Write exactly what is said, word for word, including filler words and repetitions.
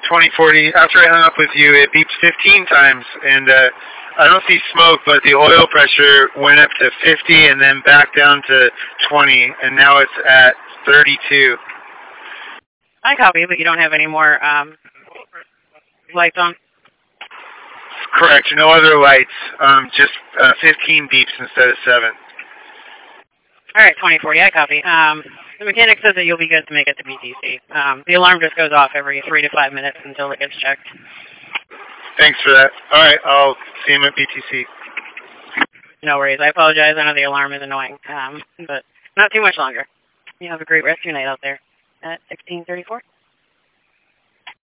twenty forty, after I hung up with you, it beeps fifteen times, and uh, I don't see smoke, but the oil pressure went up to fifty and then back down to twenty, and now it's at thirty-two. I copy, but you don't have any more um, lights on? Correct, no other lights, um, just uh, fifteen beeps instead of seven. All right, twenty forty, I copy. Um, the mechanic says that you'll be good to make it to B T C. Um, the alarm just goes off every three to five minutes until it gets checked. Thanks for that. All right, I'll see him at B T C. No worries. I apologize. I know the alarm is annoying, um, but not too much longer. You have a great rest of your night out there at sixteen thirty-four.